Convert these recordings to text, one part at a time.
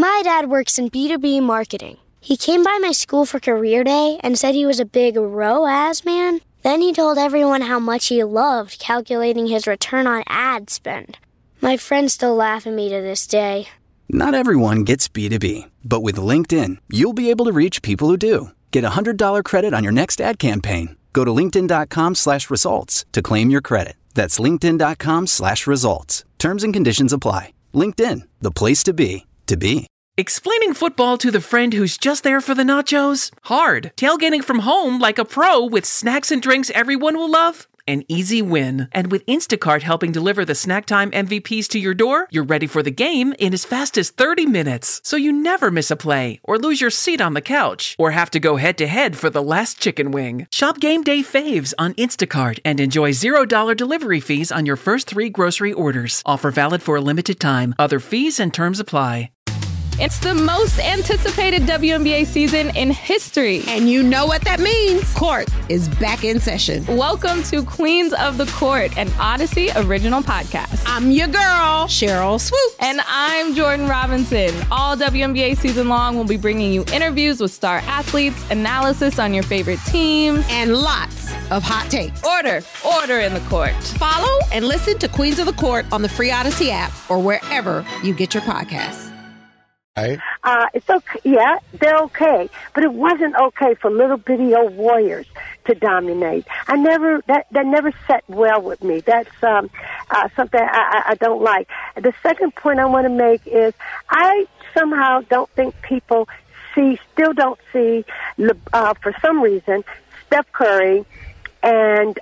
My dad works in B2B marketing. He came by my school for career day and said he was a big ROAS man. Then he told everyone how much he loved calculating his return on ad spend. My friends still laugh at me to this day. Not everyone gets B2B, but with LinkedIn, you'll be able to reach people who do. Get a $100 credit on your next ad campaign. Go to linkedin.com/results to claim your credit. That's linkedin.com/results. Terms and conditions apply. LinkedIn, the place to be, to be. Explaining football to the friend who's just there for the nachos? Hard. Tailgating from home like a pro with snacks and drinks everyone will love? An easy win. And with Instacart helping deliver the snack time MVPs to your door, you're ready for the game in as fast as 30 minutes. So you never miss a play, or lose your seat on the couch, or have to go head-to-head for the last chicken wing. Shop Game Day Faves on Instacart and enjoy $0 delivery fees on your first 3 grocery orders. Offer valid for a limited time. Other fees and terms apply. It's the most anticipated WNBA season in history. And you know what that means. Court is back in session. Welcome to Queens of the Court, an Odyssey original podcast. I'm your girl, Cheryl Swoops. And I'm Jordan Robinson. All WNBA season long, we'll be bringing you interviews with star athletes, analysis on your favorite teams, and lots of hot takes. Order in the court. Follow and listen to Queens of the Court on the free Odyssey app or wherever you get your podcasts. Right. It's okay. Yeah, they're okay, but it wasn't okay for little bitty old Warriors to dominate. That never set well with me. That's something I don't like. The second point I want to make is I somehow don't think people still don't see, for some reason, Steph Curry and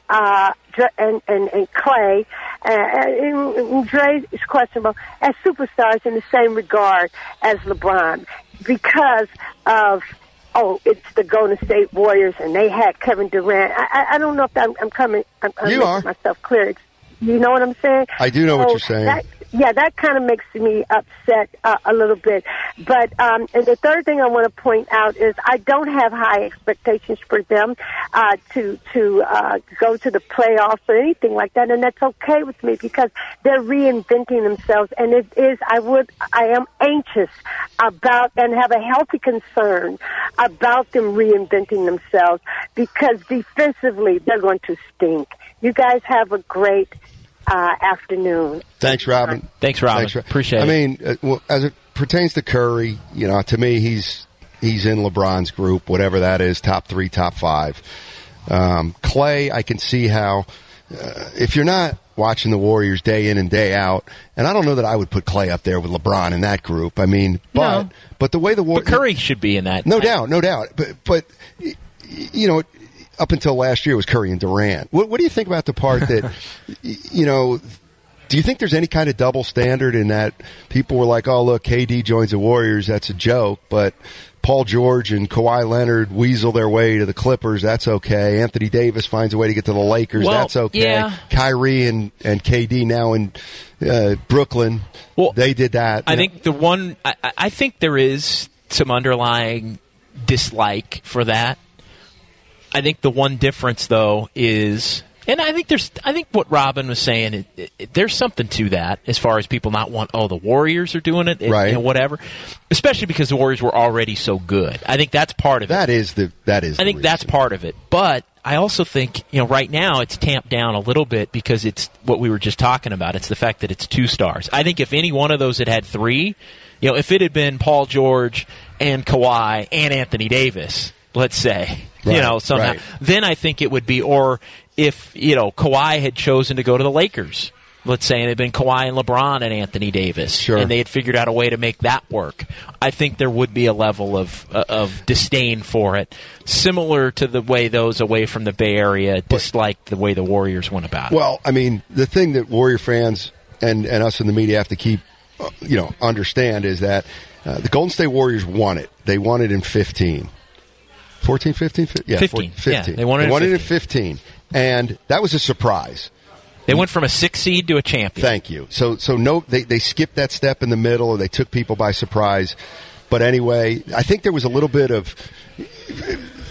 Clay, and Dre is questionable, as superstars in the same regard as LeBron because of, it's the Golden State Warriors and they had Kevin Durant. I don't know if I'm making myself clear. You know what I'm saying? I do know what you're saying. That kind of makes me upset a little bit. But and the third thing I want to point out is I don't have high expectations for them to go to the playoffs or anything like that, and that's okay with me because they're reinventing themselves. And I am anxious about and have a healthy concern about them reinventing themselves because defensively they're going to stink. You guys have a great afternoon. Thanks, Robin. Thanks, Robin. Appreciate it. I mean, as it pertains to Curry, to me, he's in LeBron's group, whatever that is, top 3, top 5. Clay, I can see how, if you're not watching the Warriors day in and day out, and I don't know that I would put Clay up there with LeBron in that group. I mean, but the way the Warriors... But Curry should be in that. No doubt. But up until last year, it was Curry and Durant. What do you think about the part that, do you think there's any kind of double standard in that people were like, oh, look, KD joins the Warriors, that's a joke, but Paul George and Kawhi Leonard weasel their way to the Clippers, that's okay. Anthony Davis finds a way to get to the Lakers, that's okay. Yeah. Kyrie and KD now in Brooklyn, they did that. I think there is some underlying dislike for that. I think the one difference, though, is, and I think what Robin was saying, there's something to that as far as people not want, the Warriors are doing it, right? Whatever. Especially because the Warriors were already so good. I think that's part of it. That is. I think that's part of it. But I also think, right now it's tamped down a little bit because it's what we were just talking about. It's the fact that it's 2 stars. I think if any one of those had 3, if it had been Paul George and Kawhi and Anthony Davis, let's say. Somehow. Right. Then I think it would be, or if, Kawhi had chosen to go to the Lakers, let's say, and it had been Kawhi and LeBron and Anthony Davis, sure, and they had figured out a way to make that work, I think there would be a level of disdain for it, similar to the way those away from the Bay Area disliked the way the Warriors went about it. Well, I mean, the thing that Warrior fans and us in the media have to keep, understand is that the Golden State Warriors won it. They won it in 15. 14, 15? Yeah, 15. 15. Yeah, they won it in 15. And that was a surprise. They went from a 6 seed to a champion. Thank you. So they skipped that step in the middle, or they took people by surprise. But anyway, I think there was a little bit of... I think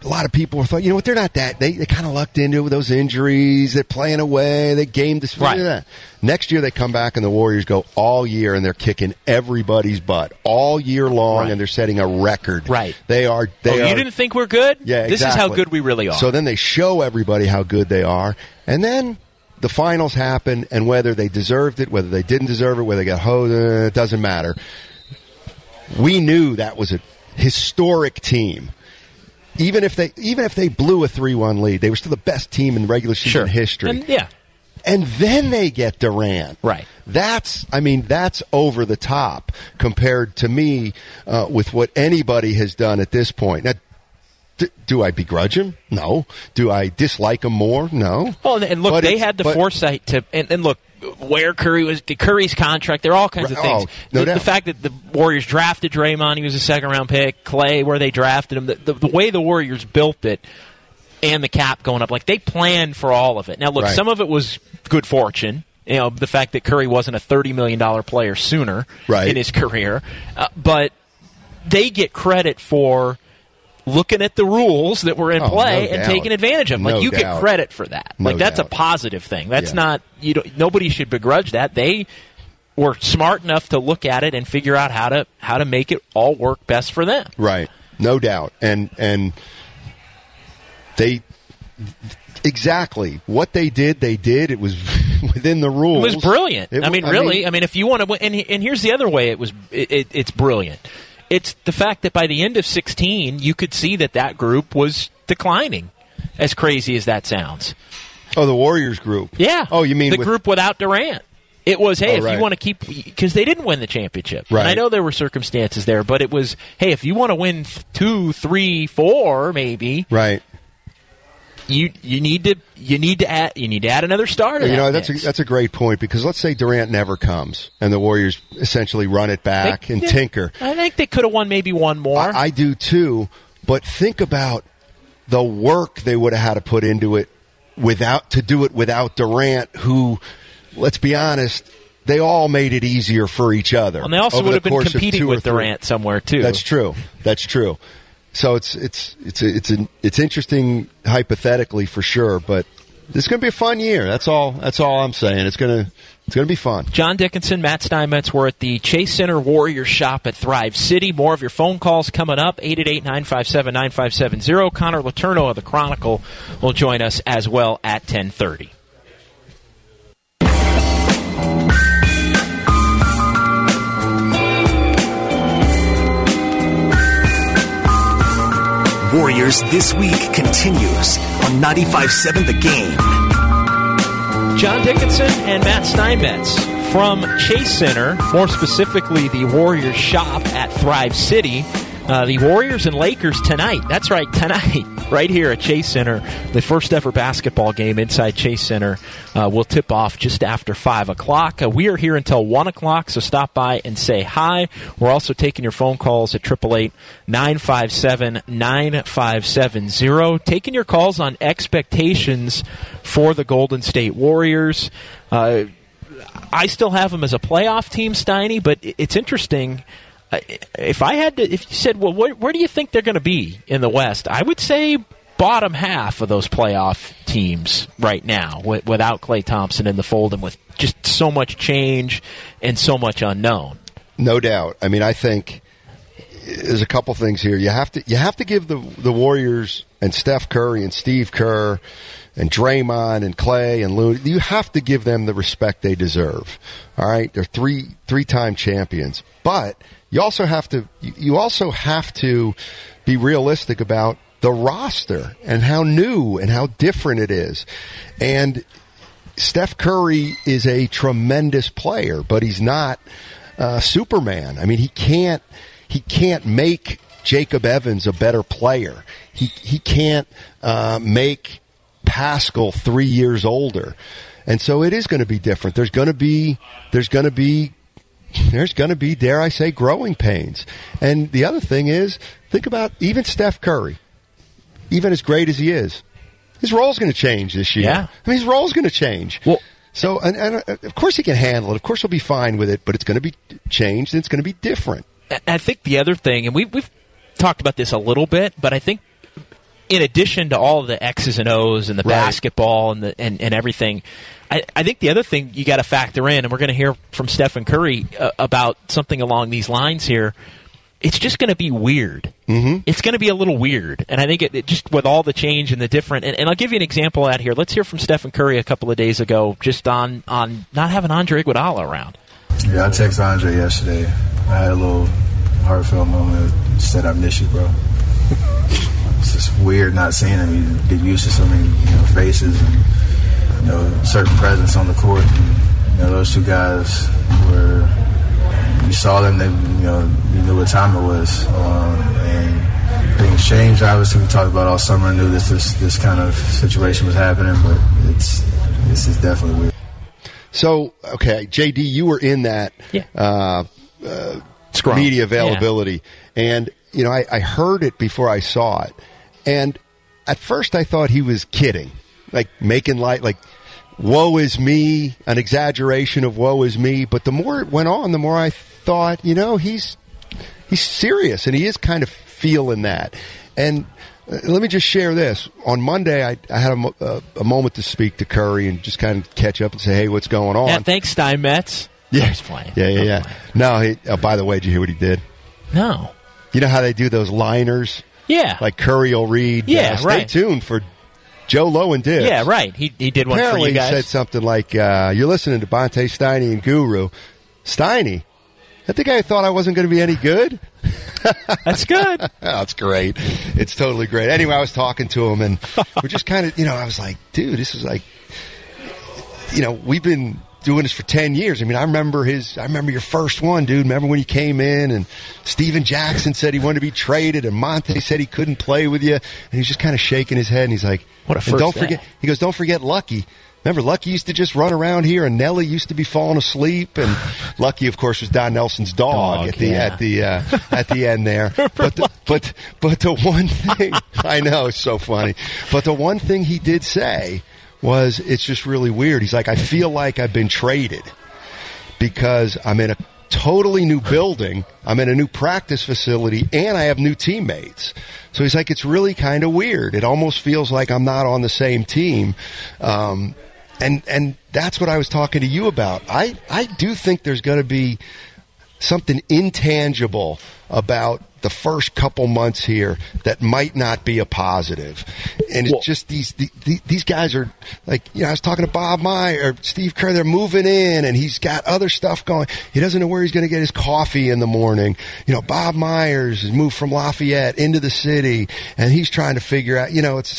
a lot of people thought, you know what, they're not that. They kind of lucked into it with those injuries. They're playing away. They gamed this. Right. Next year they come back and the Warriors go all year and they're kicking everybody's butt all year long, and they're setting a record. Right. They are. You didn't think we're good? Yeah, exactly. This is how good we really are. So then they show everybody how good they are, and then the finals happen, and whether they deserved it, whether they didn't deserve it, whether they got hosed, it doesn't matter. We knew that was a historic team. Even if they blew a 3-1 lead, they were still the best team in regular season history. And then they get Durant. Right. That's over the top compared to me with what anybody has done at this point. Now, do I begrudge him? No. Do I dislike him more? No. Well, and look, they had the foresight to, and look, where Curry's contract, there are all kinds of things. The fact that the Warriors drafted Draymond, he was a second-round pick, Clay, where they drafted him, the way the Warriors built it, and the cap going up, like they planned for all of it. Now, look, some of it was good fortune. You know, the fact that Curry wasn't a $30 million player sooner in his career. But they get credit for looking at the rules that were in play and taking advantage of them. Like, you get credit for that. That's a positive thing. That's not, nobody should begrudge that. They were smart enough to look at it and figure out how to make it all work best for them. Right. No doubt. And they exactly what they did. It was within the rules. It was brilliant. If you want to win, and here's the other way it's brilliant. It's the fact that by the end of 16, you could see that group was declining, as crazy as that sounds. Oh, the Warriors group. Yeah. Oh, you mean the group without Durant. It was, hey, if you want to keep, because they didn't win the championship. Right. And I know there were circumstances there, but it was, hey, if you want to win 2, 3, 4, maybe. Right. You need to add another star to that. That's a great point, because let's say Durant never comes and the Warriors essentially run it back and tinker. I think they could have won maybe one more. I do too, but think about the work they would have had to put into it without Durant, who, let's be honest, they all made it easier for each other. And they also would have been competing with Durant somewhere too. That's true. So it's interesting hypothetically for sure, but this is going to be a fun year. That's all I'm saying. It's going to be fun. John Dickinson, Matt Steinmetz, we're at the Chase Center Warriors shop at Thrive City. More of your phone calls coming up, 888-957-9570. Connor Letourneau of the Chronicle will join us as well at 10:30. Warriors This Week continues on 95.7 The Game. John Dickinson and Matt Steinmetz from Chase Center, more specifically the Warriors shop at Thrive City. The Warriors and Lakers tonight. That's right, tonight, right here at Chase Center. The first ever basketball game inside Chase Center will tip off just after 5 o'clock. We are here until 1 o'clock, so stop by and say hi. We're also taking your phone calls at 888-957-9570. Taking your calls on expectations for the Golden State Warriors. I still have them as a playoff team, Steiny, but it's interesting. If you said, well, where do you think they're going to be in the West? I would say bottom half of those playoff teams right now, without Klay Thompson in the fold and with just so much change and so much unknown. No doubt. I mean, I think there's a couple things here. You have to give the Warriors and Steph Curry and Steve Kerr and Draymond and Clay and Looney, you have to give them the respect they deserve. All right, they're three-time champions, but you also have to be realistic about the roster and how new and how different it is. And Steph Curry is a tremendous player, but he's not Superman. I mean, he can't make Jacob Evans a better player. He can't make Pascal 3 years older. And so it is going to be different. There's going to be, dare I say, growing pains. And the other thing is, think about even Steph Curry, even as great as he is, his role's going to change this year. Yeah. I mean, his role's going to change. Well, so, and of course he can handle it. Of course he'll be fine with it, but it's going to be changed and it's going to be different. I think the other thing, and we've talked about this a little bit, but I think in addition to all the X's and O's and the basketball and everything, I think the other thing you got to factor in, and we're going to hear from Stephen Curry about something along these lines here, it's just going to be weird. Mm-hmm. It's going to be a little weird. And I think it just with all the change and the different, and I'll give you an example out here. Let's hear from Stephen Curry a couple of days ago just on not having Andre Iguodala around. Yeah, I texted Andre yesterday. I had a little heartfelt moment. Said, I miss you, bro. It's just weird not seeing him. You get used to so many faces and certain presence on the court. And, those two guys were. You saw them, you knew what time it was. And things changed. Obviously, we talked about all summer and knew this kind of situation was happening, but this is definitely weird. So, okay, JD, you were in that media availability. Yeah. And, I heard it before I saw it. And at first I thought he was kidding, like making light, like, woe is me, an exaggeration of woe is me. But the more it went on, the more I thought, he's serious, and he is kind of feeling that. And let me just share this. On Monday, I had a moment to speak to Curry and just kind of catch up and say, hey, what's going on? Yeah, thanks, Steinmetz. Yeah. He's playing. Yeah. No, by the way, did you hear what he did? No. You know how they do those liners? Yeah. Like Curry will read, stay tuned for Joe Low and Dibs. Yeah, right. He did one Apparently for you guys. He said something like, you're listening to Bonte Steiny and Guru. Steiny? I think I thought I wasn't going to be any good. That's good. Oh, that's great. It's totally great. Anyway, I was talking to him, and we're just kind of, I was like, dude, this is like, we've been doing this for 10 years. I mean, I remember your first one, dude. Remember when you came in and Steven Jackson said he wanted to be traded and Monte said he couldn't play with you, and he's just kind of shaking his head, and he's like, what a first don't forget. He goes, don't forget Lucky. Remember, Lucky used to just run around here, and Nelly used to be falling asleep, and Lucky, of course, was Don Nelson's dog at the end there. But the one thing I know is so funny. But the one thing he did say was, it's just really weird. He's like, I feel like I've been traded because I'm in a totally new building, I'm in a new practice facility, and I have new teammates. So he's like, it's really kind of weird. It almost feels like I'm not on the same team. And that's what I was talking to you about. I do think there's going to be something intangible about the first couple months here that might not be a positive. And it's just these guys are like, I was talking to Bob Meyer or Steve Kerr, they're moving in and he's got other stuff going. He doesn't know where he's going to get his coffee in the morning. Bob Myers has moved from Lafayette into the city and he's trying to figure out,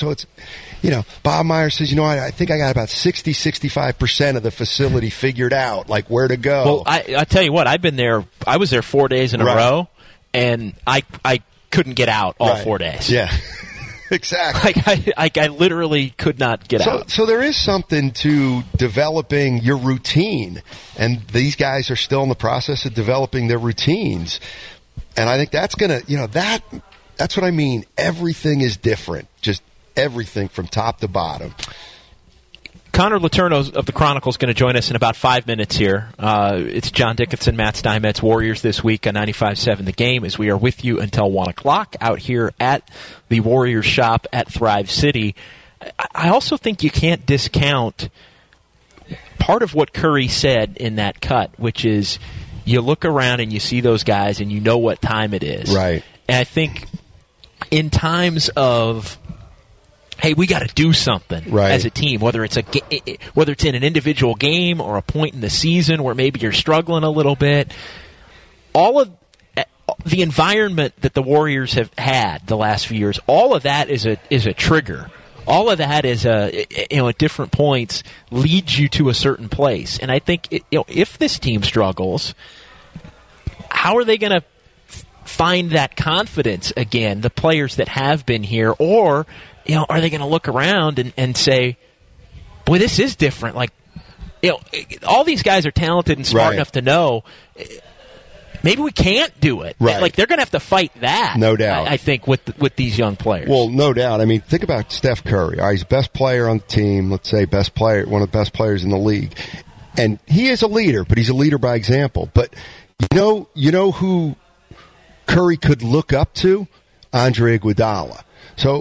Bob Myers says, I think I got about 65% of the facility figured out, like where to go. Well, I tell you what, I was there 4 days in a row. And I couldn't get out all 4 days. Yeah, exactly. I literally could not get out. So there is something to developing your routine, and these guys are still in the process of developing their routines. And I think that's going to, that's what I mean. Everything is different, just everything from top to bottom. Connor Letourneau of the Chronicle is going to join us in about 5 minutes here. It's John Dickinson, Matt Steinmetz, Warriors this week on 95.7 The Game, as we are with you until 1 o'clock out here at the Warriors shop at Thrive City. I also think you can't discount part of what Curry said in that cut, which is you look around and you see those guys and you know what time it is. Right. And I think in times of, hey, we got to do something as a team, whether it's in an individual game or a point in the season where maybe you're struggling a little bit. All of the environment that the Warriors have had the last few years, all of that is a trigger. All of that is at different points leads you to a certain place. And I think if this team struggles, how are they going to find that confidence again? The players that have been here, or are they going to look around and say, boy, this is different? Like, all these guys are talented and smart enough to know maybe we can't do it. Right. Like, they're going to have to fight that. No doubt. I think with these young players. Well, no doubt. I mean, think about Steph Curry. All right, he's the best player on the team. Let's say one of the best players in the league. And he is a leader, but he's a leader by example. But you know who Curry could look up to? Andre Iguodala. So,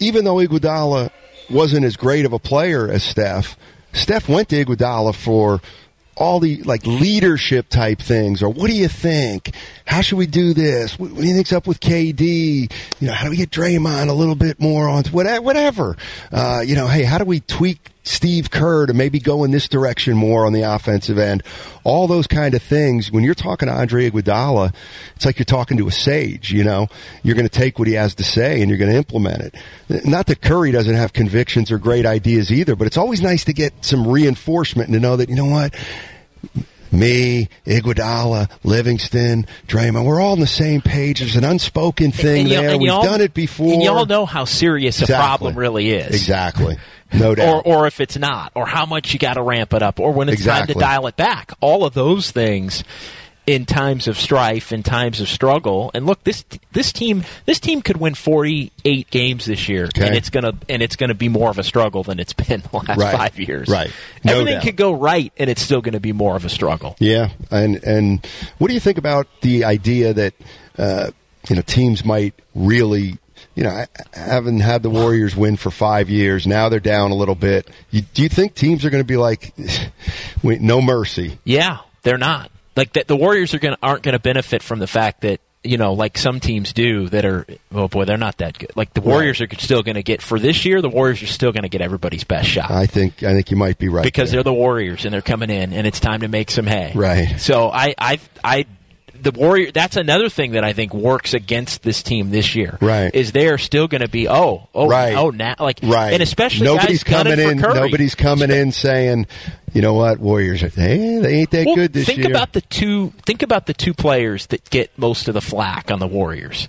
even though Iguodala wasn't as great of a player as Steph went to Iguodala for all the leadership type things, or what do you think? How should we do this? What do you think's up with KD? How do we get Draymond a little bit more on whatever? Hey, how do we tweak Steve Kerr to maybe go in this direction more on the offensive end? All those kind of things. When you're talking to Andre Iguodala, it's like you're talking to a sage. You're going to take what he has to say and you're going to implement it. Not that Curry doesn't have convictions or great ideas either, but it's always nice to get some reinforcement and to know that, you know what, me, Iguodala, Livingston, Draymond, we're all on the same page. There's an unspoken thing there. We've done it before. And y'all know how serious a problem really is. Exactly. No doubt. Or if it's not, or how much you got to ramp it up, or when it's time to dial it back. All of those things in times of strife, in times of struggle. And look, this team could win 48 games this year, and it's gonna be more of a struggle than it's been the last 5 years. Right. No Everything doubt. could go right, and it's still going to be more of a struggle. Yeah. And what do you think about the idea that teams might really? I haven't had the Warriors win for 5 years. Now they're down a little bit. Do you think teams are going to be like, no mercy? Yeah, they're not. Like the Warriors aren't going to benefit from the fact that, like some teams do that are, oh boy, they're not that good. Like the Warriors are still going to get, for this year, the Warriors are still going to get everybody's best shot. I think you might be right. Because they're the Warriors and they're coming in and it's time to make some hay. Right. So the Warrior, that's another thing that I think works against this team this year. Right. Is they are still going to be now and especially nobody's guys coming in. Curry. Nobody's coming in saying, you know what, Warriors, they ain't that good this year. Think about the two players that get most of the flack on the Warriors.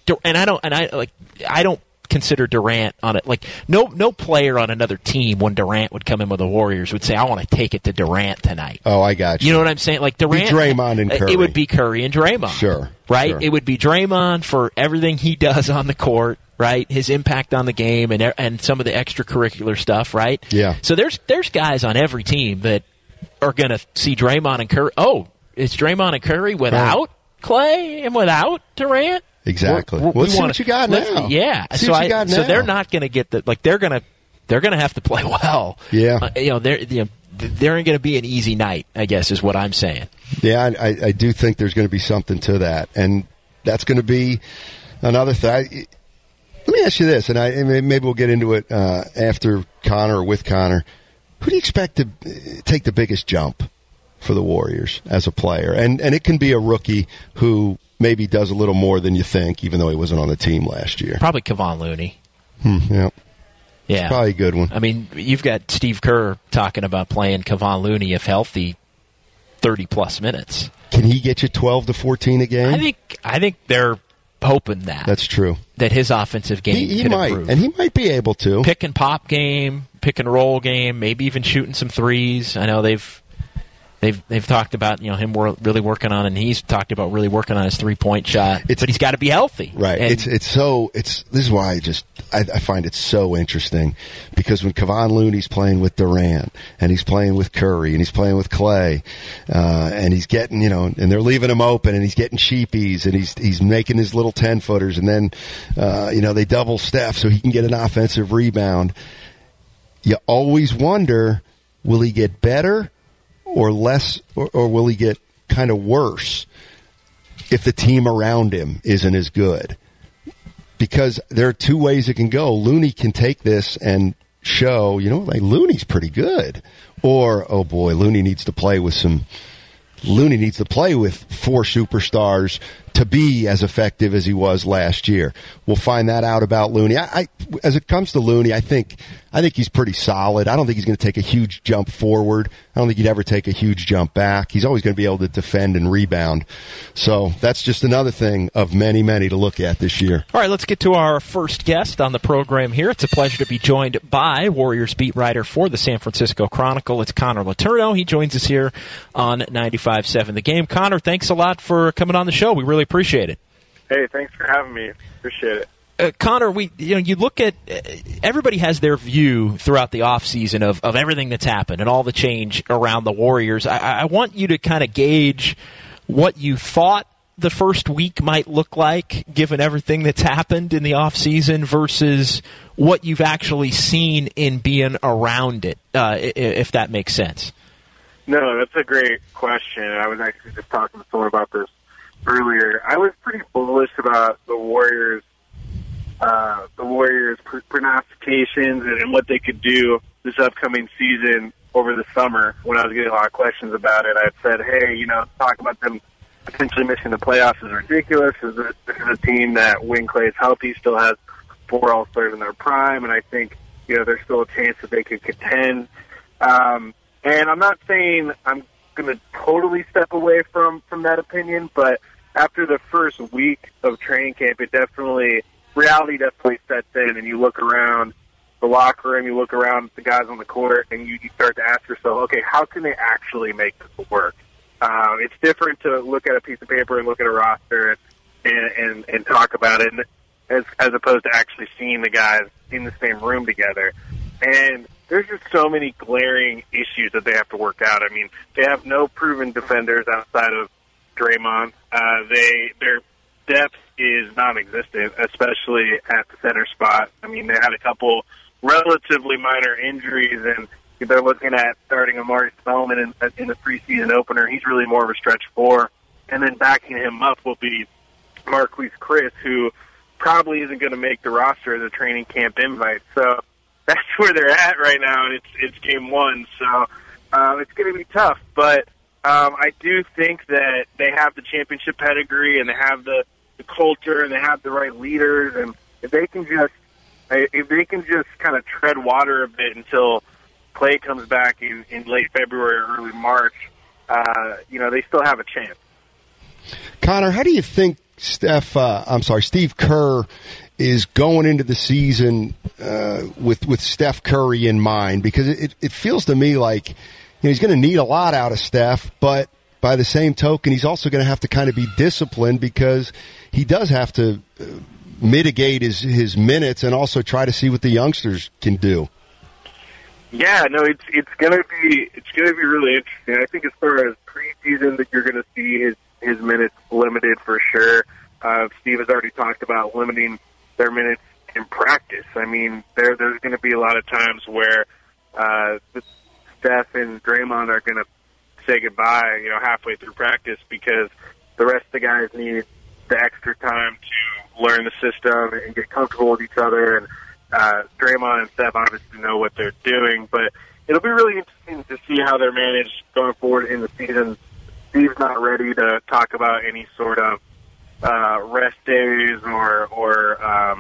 I don't consider Durant on it. Like no player on another team when Durant would come in with the Warriors would say, I want to take it to Durant tonight. Oh, I got you. You know what I'm saying? Like Durant, Draymond and Curry. It would be Curry and Draymond. Sure. Right? Sure. It would be Draymond for everything he does on the court, right? His impact on the game and some of the extracurricular stuff, right? Yeah. So there's guys on every team that are going to see Draymond and Curry. Oh, it's Draymond and Curry without Clay and without Durant? Exactly. Let's see what you got now. Yeah. So they're not going to get the they're going to have to play well. Yeah. There ain't going to be an easy night, I guess, is what I'm saying. Yeah, I do think there's going to be something to that, and that's going to be another thing. Let me ask you this, and maybe we'll get into it after Connor or with Connor. Who do you expect to take the biggest jump for the Warriors as a player? And it can be a rookie who maybe does a little more than you think, even though he wasn't on the team last year. Probably Kevon Looney. Yeah. Yeah. It's probably a good one. I mean, you've got Steve Kerr talking about playing Kevon Looney, if healthy, 30-plus minutes. Can he get you 12 to 14 a game? I think they're hoping that. That's true. That his offensive game he could might, improve. and he might be able to. Pick and pop game, pick and roll game, maybe even shooting some threes. I know they've talked about him really working on, and he's talked about really working on his 3-point shot. But he's got to be healthy, right? And this is why I find it so interesting, because when Kevon Looney's playing with Durant and he's playing with Curry and he's playing with Clay, and he's getting and they're leaving him open and he's getting sheepies and he's making his little 10-footers, and then they double Steph so he can get an offensive rebound. You always wonder, will he get better or less, or will he get kind of worse if the team around him isn't as good? Because there are two ways it can go. Looney can take this and show, Looney's pretty good. Or, oh boy, Looney needs to play with 4 superstars to be as effective as he was last year. We'll find that out about Looney. As it comes to Looney, I think he's pretty solid. I don't think he's going to take a huge jump forward. I don't think he'd ever take a huge jump back. He's always going to be able to defend and rebound. So that's just another thing of many, many to look at this year. All right, let's get to our first guest on the program here. It's a pleasure to be joined by Warriors beat writer for the San Francisco Chronicle. It's Connor Letourneau. He joins us here on 95.7 The Game. Connor, thanks a lot for coming on the show. We really appreciate it. Hey, thanks for having me. Appreciate it. Connor, you look at everybody has their view throughout the offseason of everything that's happened and all the change around the Warriors. I want you to kind of gauge what you thought the first week might look like, given everything that's happened in the offseason, versus what you've actually seen in being around it, if that makes sense? No, that's a great question. I was actually just talking to someone about this earlier. I was pretty bullish about the Warriors' prognostications and what they could do this upcoming season over the summer. When I was getting a lot of questions about it, I said, hey, talk about them potentially missing the playoffs is ridiculous. This is a team that, when Clay's healthy, still has 4 All-Stars in their prime, and I think there's still a chance that they could contend. And I'm not saying I'm going to totally step away from that opinion, but after the first week of training camp, reality definitely sets in, and you look around the locker room, you look around the guys on the court, and you start to ask yourself, okay, how can they actually make this work? It's different to look at a piece of paper and look at a roster and talk about it, as opposed to actually seeing the guys in the same room together. And there's just so many glaring issues that they have to work out. I mean, they have no proven defenders outside of Draymond. Their depth is non-existent, especially at the center spot. I mean, they had a couple relatively minor injuries, and they're looking at starting Amari Spellman in the preseason opener. He's really more of a stretch 4. And then backing him up will be Marquise Chris, who probably isn't going to make the roster as a training camp invite. So that's where they're at right now, and it's game 1. So it's going to be tough. But I do think that they have the championship pedigree, and they have the culture, and they have the right leaders. And if they can just kind of tread water a bit until Clay comes back in late February or early March, they still have a chance. Connor, how do you think Steve Kerr is going into the season with Steph Curry in mind? Because it feels to me like he's going to need a lot out of Steph, but by the same token, he's also going to have to kind of be disciplined, because he does have to mitigate his minutes and also try to see what the youngsters can do. Yeah, no, it's gonna be really interesting. I think as far as preseason, that you're gonna see his minutes limited for sure. Steve has already talked about limiting their minutes in practice. I mean, there's going to be a lot of times where Steph and Draymond are going to say goodbye, halfway through practice, because the rest of the guys need the extra time to learn the system and get comfortable with each other. And Draymond and Steph obviously know what they're doing, but it'll be really interesting to see how they're managed going forward in the season. Steve's not ready to talk about any sort of rest days or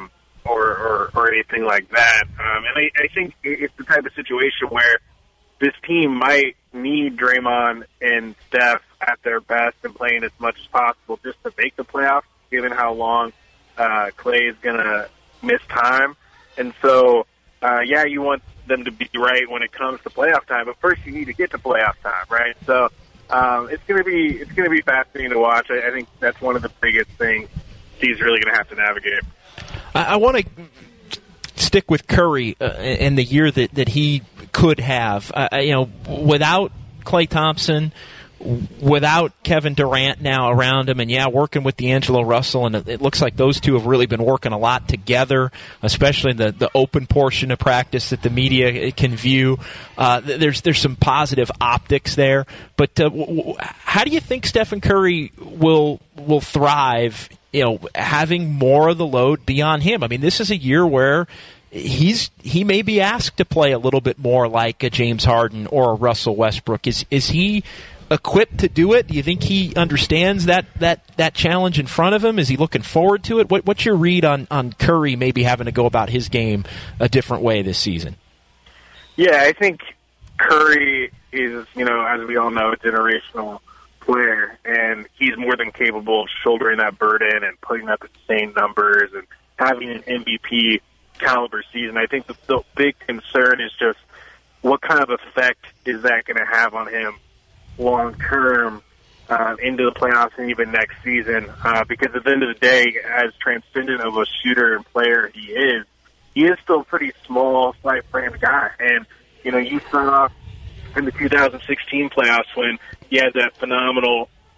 anything like that. And I think it's the type of situation where this team might need Draymond and Steph at their best and playing as much as possible just to make the playoffs, given how long Clay is going to miss time. And so, you want them to be right when it comes to playoff time, but first you need to get to playoff time, right? So it's going to be fascinating to watch. I think that's one of the biggest things Steve's really going to have to navigate. I want to stick with Curry and the year that he could have. Without Klay Thompson, without Kevin Durant now around him, and working with D'Angelo Russell, and it looks like those two have really been working a lot together, especially in the open portion of practice that the media can view. There's some positive optics there, but how do you think Stephen Curry will thrive? Having more of the load be on him. I mean, this is a year where he may be asked to play a little bit more like a James Harden or a Russell Westbrook. Is he equipped to do it? Do you think he understands that challenge in front of him? Is he looking forward to it? What's your read on Curry maybe having to go about his game a different way this season? Yeah, I think Curry is, as we all know, a generational player, and he's more than capable of shouldering that burden and putting up insane numbers and having an MVP caliber season. I think the big concern is just what kind of effect is that going to have on him long term into the playoffs and even next season, because at the end of the day, as transcendent of a shooter and player he is still a pretty small, slight framed guy. And you saw in the 2016 playoffs when he had that phenomenal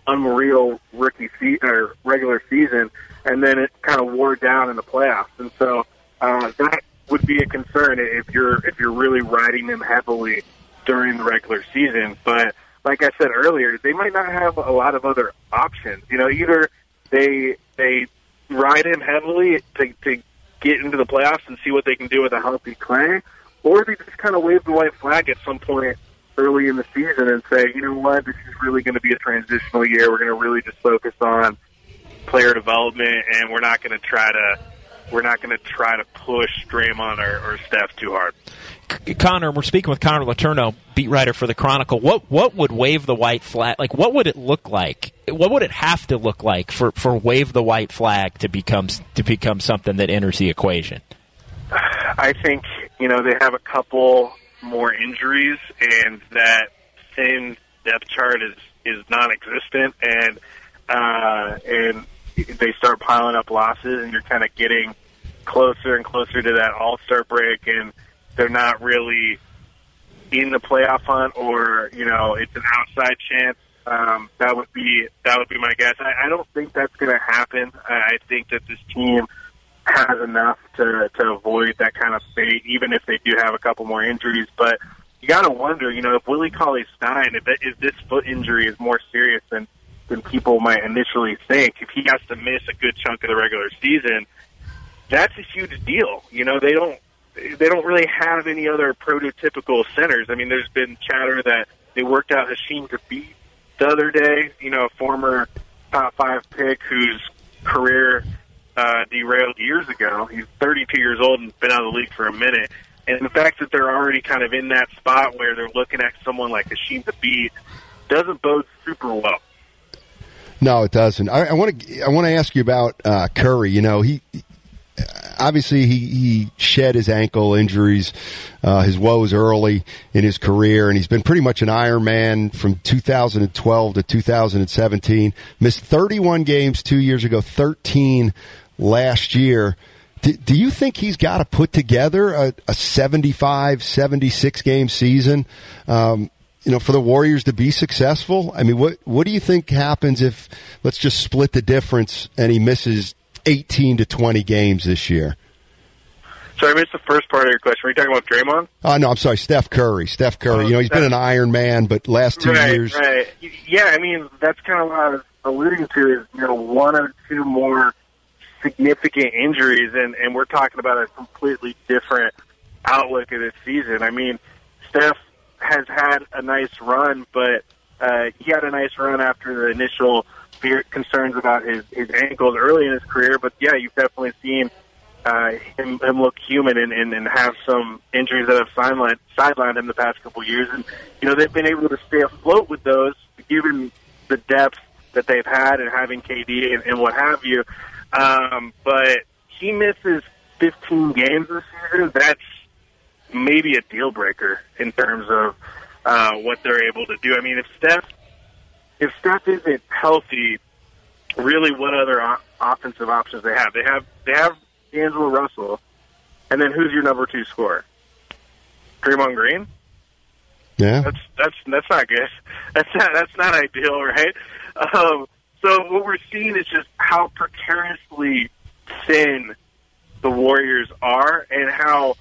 unreal regular season, and then it kind of wore down in the playoffs. And so that would be a concern if you're really riding them heavily during the regular season. But like I said earlier, they might not have a lot of other options. Either they ride him heavily to get into the playoffs and see what they can do with a healthy Clay, or they just kind of wave the white flag at some point early in the season and say, you know what, this is really going to be a transitional year. We're going to really just focus on player development, and we're not going to try to push Draymond or Steph too hard. Connor, we're speaking with Connor Letourneau, beat writer for the Chronicle. What would wave the white flag? Like, what would it look like? What would it have to look like for wave the white flag to become something that enters the equation? I think they have a couple more injuries, and that thin depth chart is non-existent, and they start piling up losses, and you're kind of getting closer and closer to that All-Star break, and they're not really in the playoff hunt, or it's an outside chance. That would be my guess. I don't think that's going to happen. I think that this team has enough to avoid that kind of fate, even if they do have a couple more injuries. But you got to wonder, if Willie Cauley-Stein, if this foot injury is more serious than people might initially think, if he has to miss a good chunk of the regular season, that's a huge deal. They don't really have any other prototypical centers. I mean, there's been chatter that they worked out Hasheem Thabeet the other day, a former top 5 pick whose career derailed years ago. He's 32 years old and been out of the league for a minute. And the fact that they're already kind of in that spot where they're looking at someone like Hasheem Thabeet doesn't bode super well. No, it doesn't. I want to ask you about Curry. He obviously he shed his ankle injuries, his woes early in his career, and he's been pretty much an Iron Man from 2012 to 2017. Missed 31 games 2 years ago, 13 last year. Do you think he's got to put together a 75, 76 game season, for the Warriors to be successful? I mean, what do you think happens if, let's just split the difference, and he misses 18 to 20 games this year? So I missed the first part of your question. Were you talking about Draymond? No, I'm sorry, Steph Curry. He's been an Iron Man, but last 2 years. Right. Yeah, I mean, that's kind of what I was alluding to is, one or two more significant injuries, and we're talking about a completely different outlook of this season. I mean, Steph has had a nice run, but he had a nice run after the initial concerns about his ankles early in his career. But, yeah, you've definitely seen him look human and have some injuries that have sidelined him the past couple of years. And, they've been able to stay afloat with those, given the depth that they've had and having KD and what have you. But he misses 15 games this season. That's maybe a deal breaker in terms of what they're able to do. I mean, if Steph isn't healthy, really, what other offensive options they have? They have D'Angelo Russell, and then who's your number 2 scorer? Draymond Green? Yeah, that's not good. That's not ideal, right? So what we're seeing is just how precariously thin the Warriors are, and how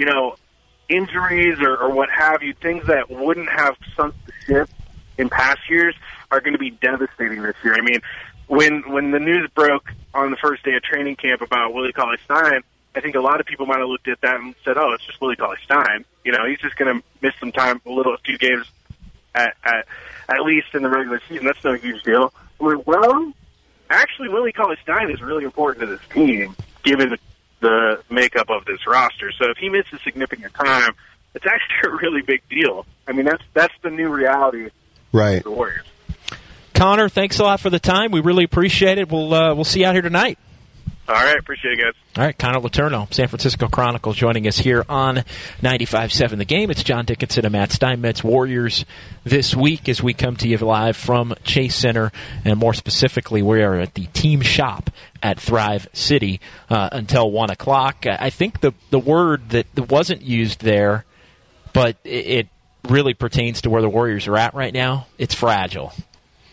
injuries or what have you, things that wouldn't have sunk the ship in past years, are going to be devastating this year. I mean, when the news broke on the first day of training camp about Willie Cauley-Stein, I think a lot of people might have looked at that and said, "Oh, it's just Willie Cauley-Stein. He's just going to miss some time, a few games at least in the regular season. That's no huge deal." Well, actually, Willie Cauley-Stein is really important to this team, given the makeup of this roster. So if he misses significant time, it's actually a really big deal. I mean, that's the new reality right. of the Warriors. Connor, thanks a lot for the time. We really appreciate it. We'll see you out here tonight. All right, appreciate it, guys. All right, Connor Letourneau, San Francisco Chronicle, joining us here on 95.7 The Game. It's John Dickinson and Matt Steinmetz, Warriors this week, as we come to you live from Chase Center, and more specifically, we are at the team shop at Thrive City until 1 o'clock. I think the word that wasn't used there, but it really pertains to where the Warriors are at right now, it's fragile.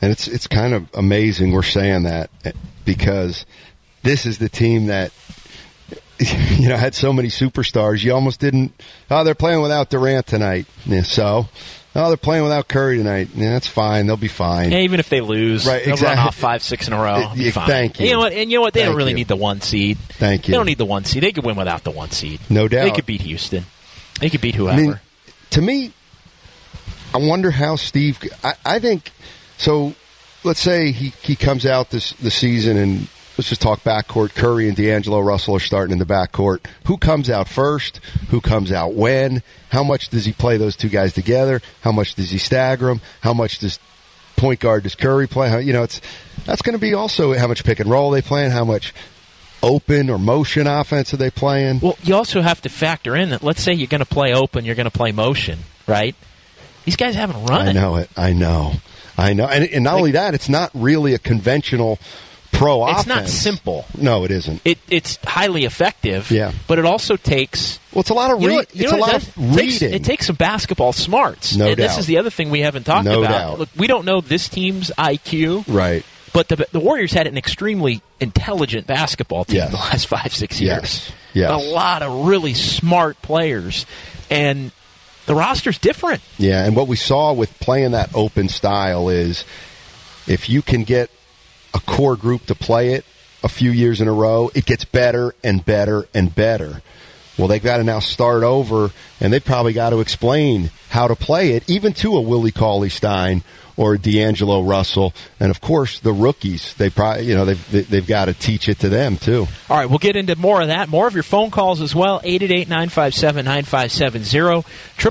And it's kind of amazing we're saying that because this is the team that had so many superstars. You almost didn't. Oh, they're playing without Durant tonight. Yeah, so, they're playing without Curry tonight. Yeah, that's fine. They'll be fine. Yeah, even if they lose, right? They'll Exactly. run off 5-6 in a row. Thank you. You know what? They don't really need the 1 seed. Thank you. They don't need the 1 seed. They could win without the 1 seed. No doubt. They could beat Houston. They could beat whoever. I mean, to me, I wonder how Steve. I think so. Let's say he comes out this season and. Let's just talk backcourt. Curry and D'Angelo Russell are starting in the backcourt. Who comes out first? Who comes out when? How much does he play those two guys together? How much does he stagger them? How much does point guard does Curry play? That's going to be also how much pick and roll they play and how much open or motion offense are they playing. Well, you also have to factor in that. Let's say you're going to play open, you're going to play motion, right? These guys haven't run. I know it. I know. And not only that, it's not really a conventional pro offense. It's not simple. No, it isn't. It's highly effective. Yeah. But it also takes. Well, it's a lot of reading. It takes some basketball smarts. No and doubt. This is the other thing we haven't talked about. Doubt. Look, we don't know this team's IQ. Right. But the Warriors had an extremely intelligent basketball team Yes. the last 5-6 years. Yes. A lot of really smart players. And the roster's different. Yeah, and what we saw with playing that open style is if you can get a core group to play it a few years in a row, it gets better and better and better. Well, they've got to now start over, and they've probably got to explain how to play it, even to a Willie Cauley-Stein or a D'Angelo Russell, and of course the rookies. They probably, they've got to teach it to them too. All right, we'll get into more of that, more of your phone calls as well. 888-957-9570,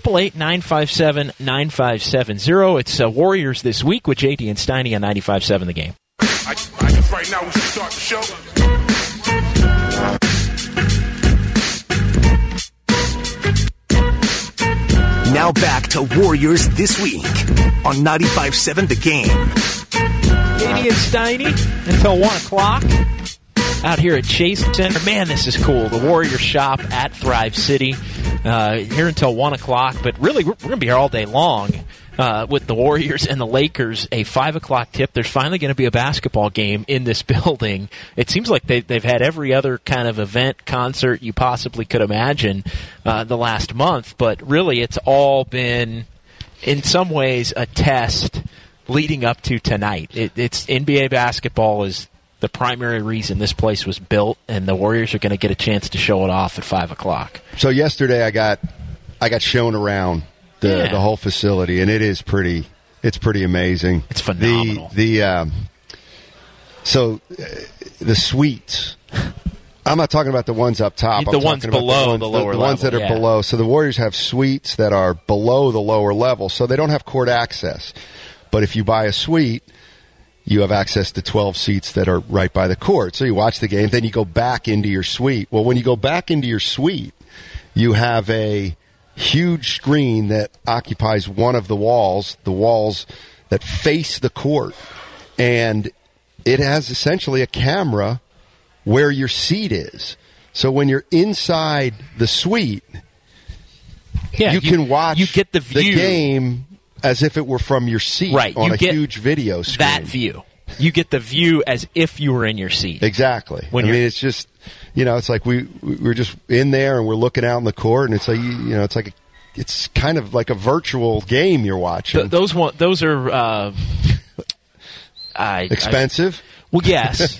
888-957-9570. It's Warriors This Week with JD and Steiny on 95.7 The Game. I guess right now we should start the show. Now back to Warriors This Week on 95.7 The Game. JD and Steiny until 1 o'clock out here at Chase Center. Man, this is cool. The Warriors shop at Thrive City here until 1 o'clock. But really, we're going to be here all day long. With the Warriors and the Lakers, a 5 o'clock tip. There's finally going to be a basketball game in this building. It seems like they've had every other kind of event, concert you possibly could imagine the last month, but really it's all been, in some ways, a test leading up to tonight. It's NBA basketball is the primary reason this place was built, and the Warriors are going to get a chance to show it off at 5 o'clock. So yesterday I got shown around the whole facility, and it's pretty amazing. It's phenomenal. The suites. I'm not talking about the ones up top. The ones below the lower level. The ones that are below. So the Warriors have suites that are below the lower level, so they don't have court access. But if you buy a suite, you have access to 12 seats that are right by the court. So you watch the game, then you go back into your suite. Well, when you go back into your suite, you have a huge screen that occupies one of the walls that face the court, and it has essentially a camera where your seat is. So when you're inside the suite, you can watch get the game as if it were from your seat on a huge video screen. That view. You get the view as if you were in your seat. Exactly. It's just, it's like we're just in there and we're looking out in the court, and it's like, it's kind of like a virtual game you're watching. Those are expensive. Well, yes,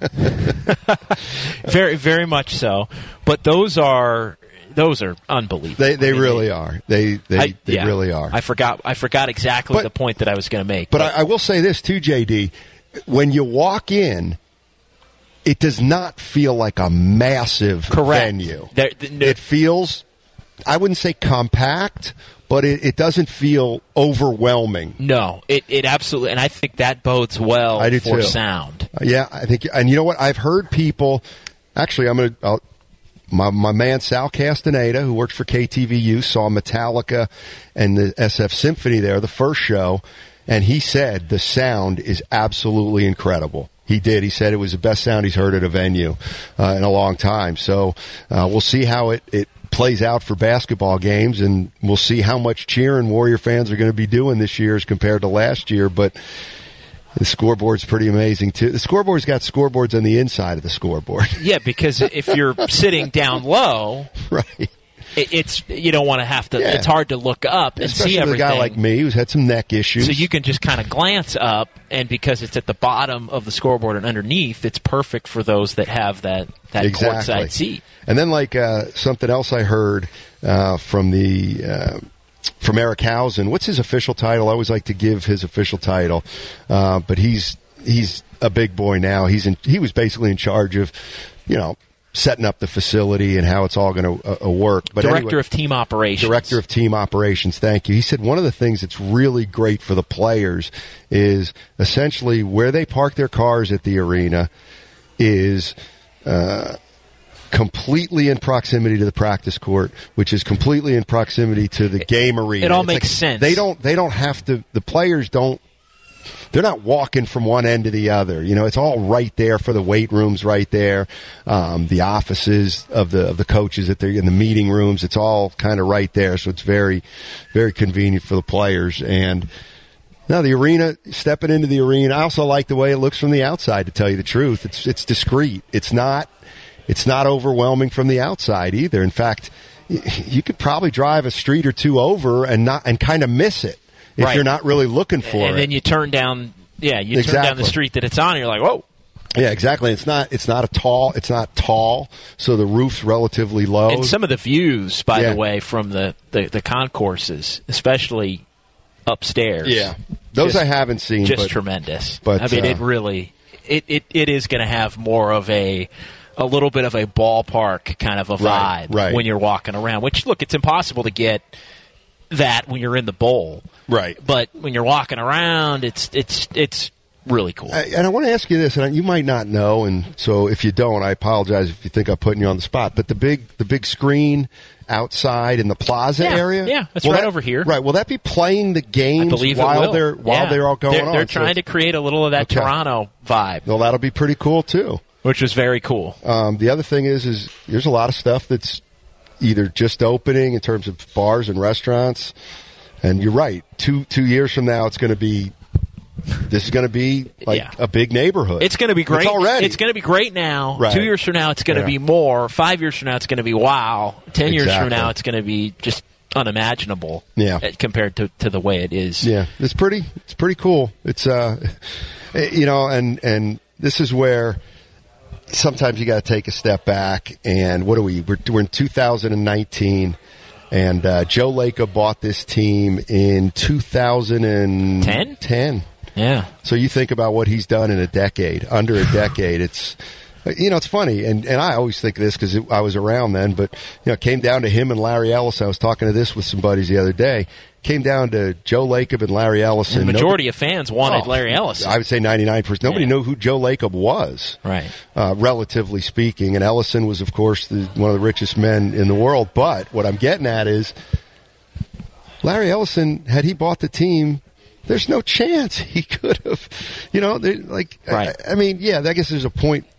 very, very much so. But those are unbelievable. They really are. They really are. I forgot exactly the point that I was going to make. But I will say this too, JD. When you walk in, it does not feel like a massive venue. It feels, I wouldn't say compact, but it doesn't feel overwhelming. No, it absolutely, and I think that bodes well for sound. Yeah, I think, and you know what? I've heard people, actually, my man Sal Castaneda, who works for KTVU, saw Metallica and the SF Symphony there, the first show, and he said the sound is absolutely incredible. He did. He said it was the best sound he's heard at a venue in a long time. So we'll see how it plays out for basketball games, and we'll see how much cheering Warrior fans are going to be doing this year as compared to last year. But The scoreboard's pretty amazing, too. The scoreboard's got scoreboards on the inside of the scoreboard. Yeah, because if you're sitting down low, right, it's you don't want to have to. Yeah. It's hard to look up and especially see everything. Especially a guy like me who's had some neck issues. So you can just kind of glance up, and because it's at the bottom of the scoreboard and underneath, it's perfect for those that have that exactly. courtside seat. And then, like something else I heard from Eric Hausen. What's his official title? I always like to give his official title, but he's a big boy now. He was basically in charge of, setting up the facility and how it's all going to work. But Director of Team Operations. Director of Team Operations, thank you. He said one of the things that's really great for the players is essentially where they park their cars at the arena is completely in proximity to the practice court, which is completely in proximity to the game arena. It all makes sense. They don't have to, the players don't, they're not walking from one end to the other. It's all right there for the weight rooms right there. The offices of the coaches that they're in the meeting rooms, it's all kind of right there. So it's very, very convenient for the players. And now the arena, stepping into the arena, I also like the way it looks from the outside, to tell you the truth. It's discreet. It's not overwhelming from the outside either. In fact, you could probably drive a street or two over and kind of miss it. If you're not really looking for it. And then you turn down, turn down the street that it's on, and you're like, whoa. Yeah, exactly. It's not tall, so the roof's relatively low. And some of the views, by the way, from the concourses, especially upstairs. Yeah. Those I haven't seen. Just tremendous. But, I mean, it really, it is going to have more of a little bit of a ballpark kind of a vibe when you're walking around, which, look, it's impossible to get that when you're in the bowl. Right. But when you're walking around, it's really cool. And I want to ask you this, and you might not know, and so if you don't, I apologize if you think I'm putting you on the spot, but the big screen outside in the plaza area? Yeah, it's right over here. Right. Will that be playing the games while they're all going on? They're trying to create a little of that Toronto vibe. Well, that'll be pretty cool, too. Which is very cool. The other thing is there's a lot of stuff that's either just opening in terms of bars and restaurants. And you're right. 2 years from now, this is going to be like a big neighborhood. It's going to be great. It's going to be great now. Right. 2 years from now, it's going to be more. 5 years from now, it's going to be wow. 10 years from now, it's going to be just unimaginable. Compared to the way it is. Yeah, it's pretty cool. It's and this is where sometimes you got to take a step back. And what are we? We're in 2019. And Joe Lacob bought this team in 2010. Yeah. So you think about what he's done in under a decade. It's, it's funny. And I always think of this because I was around then. But, it came down to him and Larry Ellison. I was talking to this with some buddies the other day. Came down to Joe Lacob and Larry Ellison. The majority of fans wanted Larry Ellison. I would say 99%. Nobody knew who Joe Lacob was, right? Relatively speaking. And Ellison was, of course, one of the richest men in the world. But what I'm getting at is Larry Ellison, had he bought the team, there's no chance he could have, right. I mean, I guess there's a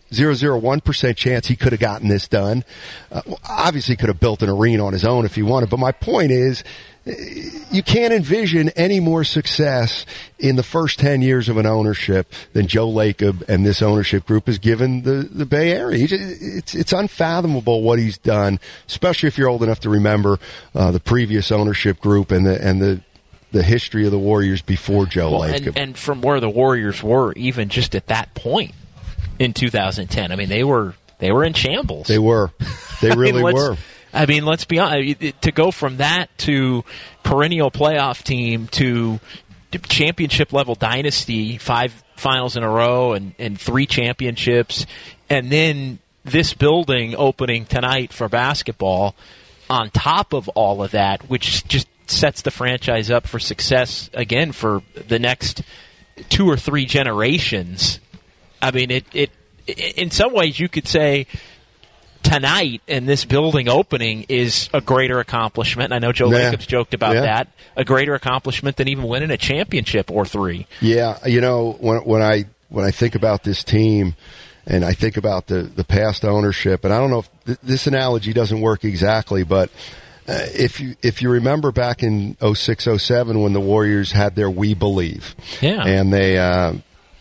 0.001% chance he could have gotten this done. Obviously, he could have built an arena on his own if he wanted. But my point is, you can't envision any more success in the first 10 years of an ownership than Joe Lacob and this ownership group has given the Bay Area. It's unfathomable what he's done, especially if you're old enough to remember the previous ownership group and the history of the Warriors before Joe Lacob. And from where the Warriors were, even just at that point in 2010, I mean, they were in shambles. They were. They really were. I mean, let's be honest. To go from that to perennial playoff team to championship-level dynasty, 5 finals in a row and 3 championships, and then this building opening tonight for basketball on top of all of that, which just sets the franchise up for success again for the next 2 or 3 generations. I mean, it in some ways you could say tonight and this building opening is a greater accomplishment. I know Joe Lacob's joked about that. A greater accomplishment than even winning a championship or 3. Yeah, when I think about this team and I think about the past ownership, and I don't know if this analogy doesn't work exactly, but if you remember back in 06-07 when the Warriors had their We Believe, and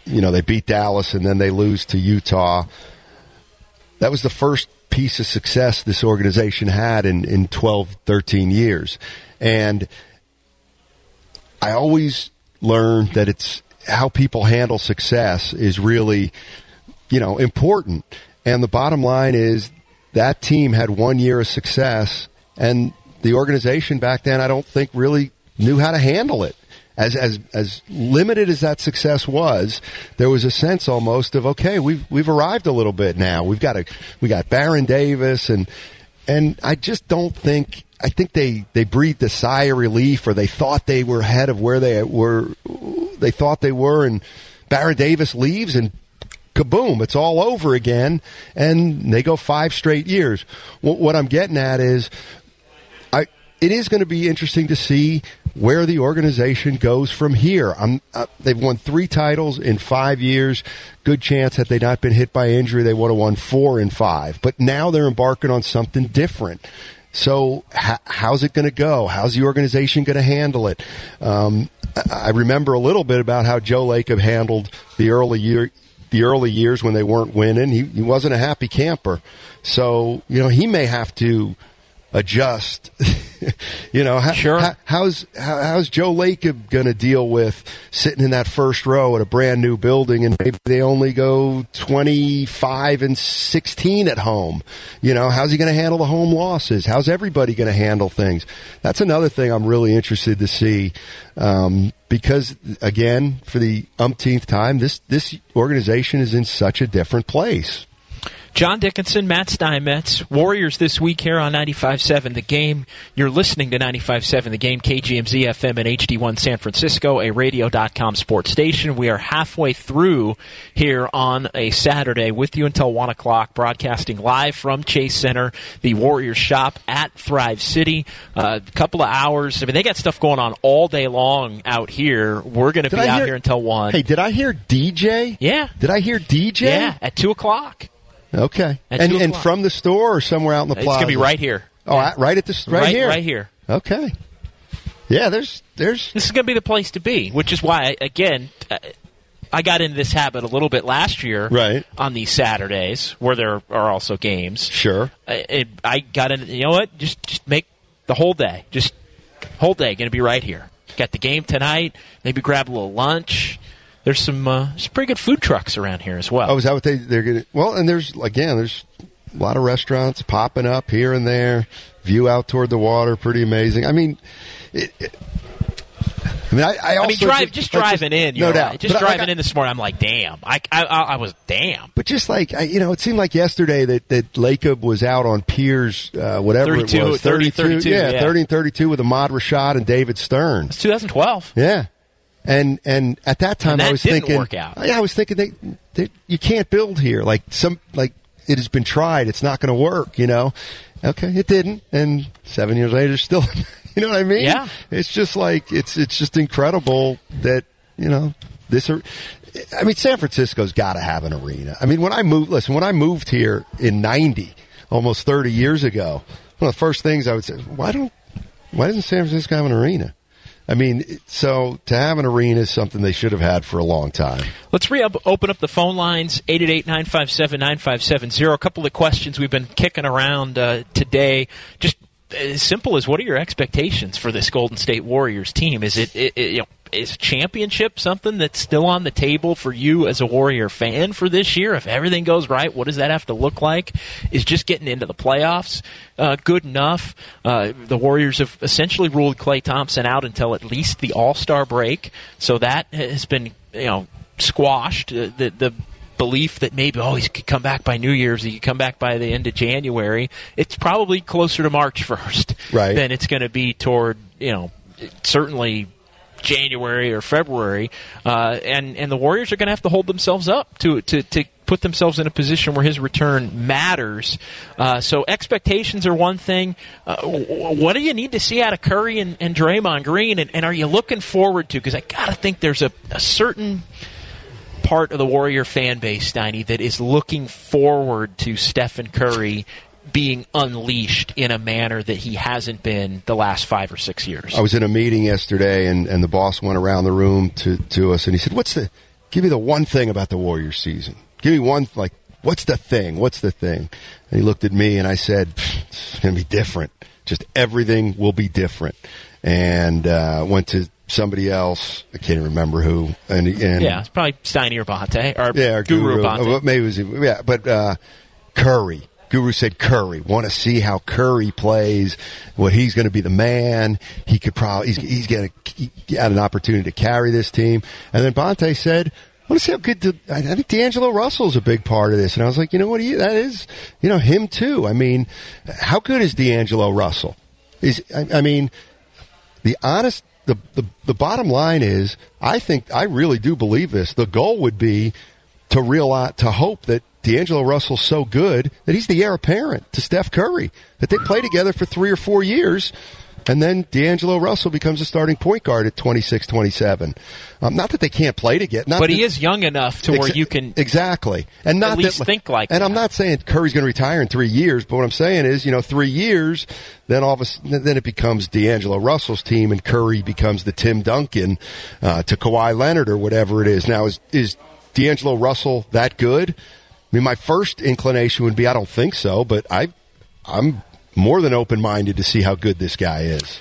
they beat Dallas and then they lose to Utah. That was the first piece of success this organization had in 12, 13 years. And I always learned that it's how people handle success is really, important. And the bottom line is that team had 1 year of success, and the organization back then I don't think really knew how to handle it. As limited as that success was, there was a sense almost of, okay, we've arrived a little bit now. We got Baron Davis and I just don't think, I think they breathed a sigh of relief, or they thought they were ahead of where they thought they were, and Baron Davis leaves and kaboom, it's all over again, and they go 5 straight years. What I'm getting at is it is going to be interesting to see where the organization goes from here. They've won 3 titles in 5 years. Good chance had they not been hit by injury, they would have won 4 in 5. But now they're embarking on something different. So how's it going to go? How's the organization going to handle it? I remember a little bit about how Joe Lacob handled the early years when they weren't winning. He wasn't a happy camper. So, he may have to adjust. Sure. How's Joe Lacob going to deal with sitting in that first row at a brand new building, and maybe they only go 25-16 at home? How's he going to handle the home losses? How's everybody going to handle things? That's another thing I'm really interested to see, because again, for the umpteenth time, this organization is in such a different place. John Dickinson, Matt Steinmetz, Warriors this week here on 95.7 The Game. You're listening to 95.7 The Game, KGMZ FM and HD1 San Francisco, a radio.com sports station. We are halfway through here on a Saturday with you until 1 o'clock, broadcasting live from Chase Center, the Warriors shop at Thrive City. A couple of hours. I mean, they got stuff going on all day long out here. We're going to be out here until 1. Hey, did I hear DJ? Yeah. Did I hear DJ? Yeah, at 2 o'clock. Okay. And from the store or somewhere out in the plaza? It's going to be right here. Oh, right at the right here? Right here. Okay. Yeah, there's. This is going to be the place to be, which is why, I got into this habit a little bit last year on these Saturdays where there are also games. Sure. I got in, you know what? Just make the whole day. Just whole day going to be right here. Got the game tonight. Maybe grab a little lunch. There's some pretty good food trucks around here as well. Oh, is that what they're going to? Well, and there's a lot of restaurants popping up here and there. View out toward the water, pretty amazing. I mean, I also driving in. No doubt. Just driving in this morning, I'm like, damn. I was damn. But just like, it seemed like yesterday that Lacob was out on Piers, whatever 32, it was. 32. Yeah, 30 and 32 with Ahmad Rashad and David Stern. It's 2012. Yeah. And at that time, I was thinking, work out. Yeah, I was thinking that you can't build here. Like it has been tried. It's not going to work, Okay, it didn't. And 7 years later, still, you know what I mean? Yeah. It's just like, it's just incredible that, San Francisco's got to have an arena. I mean, when I moved here in 90, almost 30 years ago, one of the first things I would say, why doesn't San Francisco have an arena? I mean, so to have an arena is something they should have had for a long time. Let's open up the phone lines, 888-957-9570. A couple of questions we've been kicking around today. Just as simple as, what are your expectations for this Golden State Warriors team? Is is championship something that's still on the table for you as a Warrior fan for this year? If everything goes right, what does that have to look like? Is just getting into the playoffs good enough? The Warriors have essentially ruled Klay Thompson out until at least the All-Star break, so that has been squashed. The belief that maybe, he could come back by New Year's, he could come back by the end of January. It's probably closer to March 1st than it's going to be toward, certainly January or February, and the Warriors are going to have to hold themselves up to put themselves in a position where his return matters. So expectations are one thing. What do you need to see out of Curry and Draymond Green, and are you looking forward to? Because I got to think there's a certain part of the Warrior fan base, Steiny, that is looking forward to Stephen Curry being unleashed in a manner that he hasn't been the last 5 or 6 years. I was in a meeting yesterday, and the boss went around the room to us, and he said, give me the one thing about the Warriors season. Give me one, like, what's the thing? What's the thing? And he looked at me and I said, it's going to be different. Just everything will be different. And went to somebody else. I can't remember who. And yeah, it's probably Steiny or Bonte. Or Guru Bonte. Maybe it was, but Curry. Guru said Curry. Want to see how Curry plays, what he's going to be the man. He could probably, he's going to get an opportunity to carry this team. And then Bonte said, I want to see how good, I think D'Angelo Russell's a big part of this. And I was like, you know what, that is, him too. I mean, how good is D'Angelo Russell? I mean, the bottom line is, I really do believe this. The goal would be to hope that D'Angelo Russell's so good that he's the heir apparent to Steph Curry, that they play together for 3 or 4 years, and then D'Angelo Russell becomes a starting point guard at 26, 27. Not that they can't play together. But he is young enough to where you can exactly and not at least think like that. And I'm not saying Curry's going to retire in 3 years, but what I'm saying is, 3 years, then then it becomes D'Angelo Russell's team, and Curry becomes the Tim Duncan to Kawhi Leonard or whatever it is. Now, is D'Angelo Russell that good? I mean, my first inclination would be I don't think so, but I'm more than open-minded to see how good this guy is.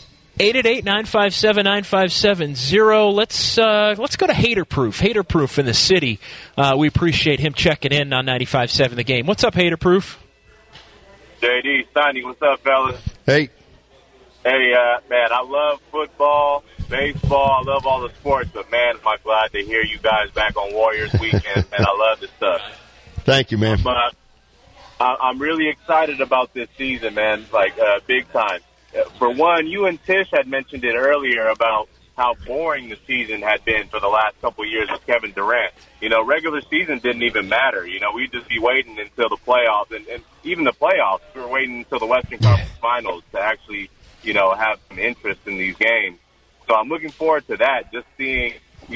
888-957-9570. Let's go to Haterproof. Haterproof in the city. We appreciate him checking in on 95.7 The Game. What's up, Haterproof? JD, Steiny, what's up, fellas? Hey. Hey, man, I love football, baseball. I love all the sports, but, man, am I glad to hear you guys back on Warriors weekend, and I love this stuff. Thank you, man. I'm really excited about this season, man, big time. For one, you and Tish had mentioned it earlier about how boring the season had been for the last couple of years with Kevin Durant. Regular season didn't even matter. We'd just be waiting until the playoffs, and even the playoffs, we were waiting until the Western Conference Finals to actually, have some interest in these games. So I'm looking forward to that, just seeing,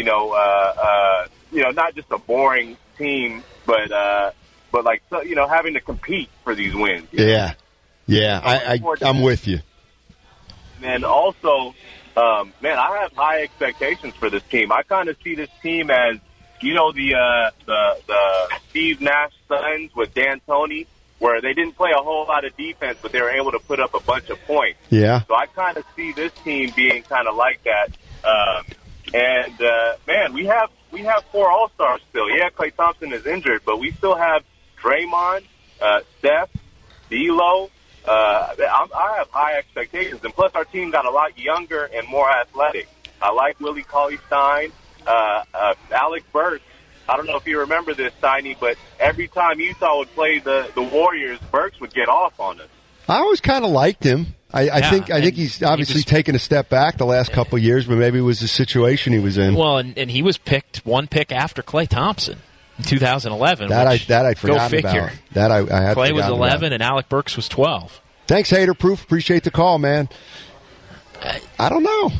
not just a boring team, but having to compete for these wins. Yeah. I'm with you. And also, man, I have high expectations for this team. I kind of see this team as, the Steve Nash Suns with D'Antoni, where they didn't play a whole lot of defense, but they were able to put up a bunch of points. Yeah. So I kind of see this team being kind of like that. Man, we have 4 All-Stars still. Yeah, Klay Thompson is injured, but we still have Draymond, Steph, D'Lo. I have high expectations, and plus our team got a lot younger and more athletic. I like Willie Cauley-Stein, Alec Burks. I don't know if you remember this, Steiny, but every time Utah would play the Warriors, Burks would get off on us. I always kind of liked him. I think he's obviously taken a step back the last couple of years, but maybe it was the situation he was in. Well, and he was picked one pick after Klay Thompson in 2011. That I'd forgotten about. That I had Klay was 11 about. and Alec Burks was 12. Thanks, Haterproof. Appreciate the call, man. I don't know.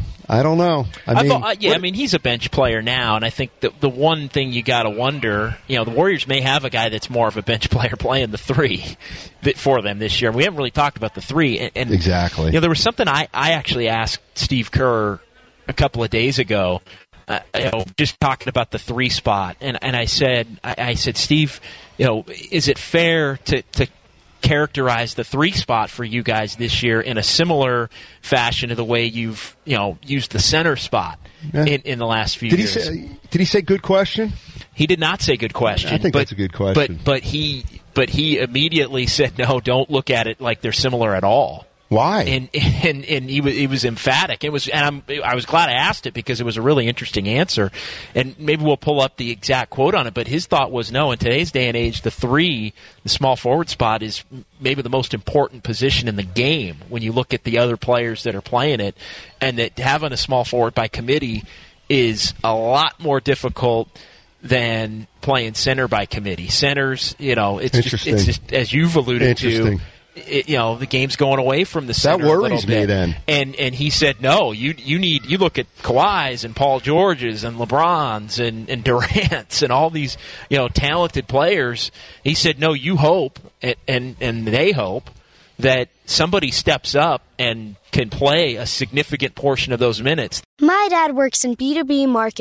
I mean, he's a bench player now, and I think the one thing you got to wonder, the Warriors may have a guy that's more of a bench player playing the 3 for them this year. We haven't really talked about the 3. And exactly. There was something I actually asked Steve Kerr a couple of days ago, just talking about the 3 spot, and I said, Steve, is it fair to characterize the 3 spot for you guys this year in a similar fashion to the way you've used the center spot in the last few years? Did he say good question? He did not say good question. I think that's a good question. But he immediately said, no, don't look at it like they're similar at all. Why? And he was emphatic. I was glad I asked it because it was a really interesting answer. And maybe we'll pull up the exact quote on it. But his thought was, no, in today's day and age, the 3, the small forward spot, is maybe the most important position in the game when you look at the other players that are playing it, and that having a small forward by committee is a lot more difficult than playing center by committee. Centers, it's just as you've alluded to. The game's going away from the center. That worries me then. And he said, no, you look at Kawhi's and Paul George's and LeBron's and Durant's and all these, talented players. He said, no, you hope and they hope that somebody steps up and can play a significant portion of those minutes. My dad works in B2B marketing.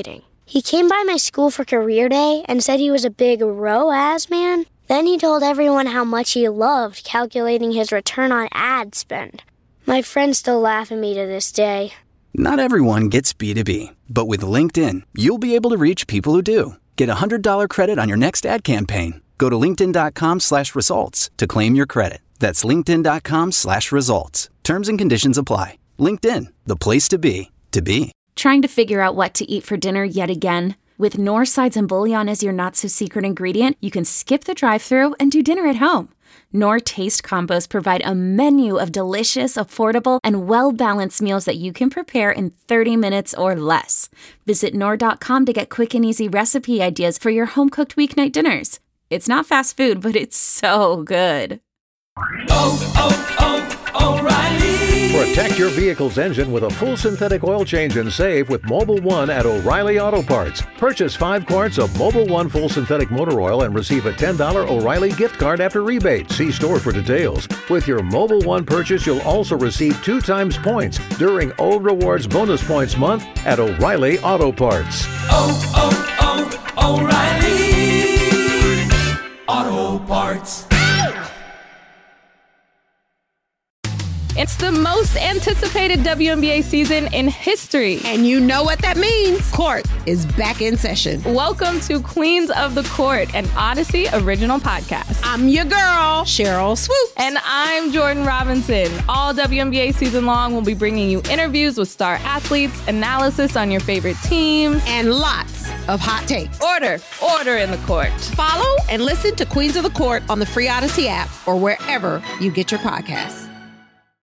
He came by my school for career day and said he was a big ROAS man. Then he told everyone how much he loved calculating his return on ad spend. My friends still laugh at me to this day. Not everyone gets B2B, but with LinkedIn, you'll be able to reach people who do. Get a $100 credit on your next ad campaign. Go to linkedin.com/results to claim your credit. That's linkedin.com/results. Terms and conditions apply. LinkedIn, the place to be, to be. Trying to figure out what to eat for dinner yet again? With Knorr sides and bouillon as your not-so-secret ingredient, you can skip the drive-thru and do dinner at home. Knorr Taste Combos provide a menu of delicious, affordable, and well-balanced meals that you can prepare in 30 minutes or less. Visit Knorr.com to get quick and easy recipe ideas for your home-cooked weeknight dinners. It's not fast food, but it's so good. O'Reilly. Protect your vehicle's engine with a full synthetic oil change and save with Mobil 1 at O'Reilly Auto Parts. Purchase 5 quarts of Mobil 1 full synthetic motor oil and receive a $10 O'Reilly gift card after rebate. See store for details. With your Mobil 1 purchase, you'll also receive 2 times points during O Rewards Bonus Points Month at O'Reilly Auto Parts. O'Reilly Auto Parts. It's the most anticipated WNBA season in history. And you know what that means. Court is back in session. Welcome to Queens of the Court, an Odyssey original podcast. I'm your girl, Cheryl Swoops. And I'm Jordan Robinson. All WNBA season long, we'll be bringing you interviews with star athletes, analysis on your favorite teams, and lots of hot takes. Order in the court. Follow and listen to Queens of the Court on the free Odyssey app or wherever you get your podcasts.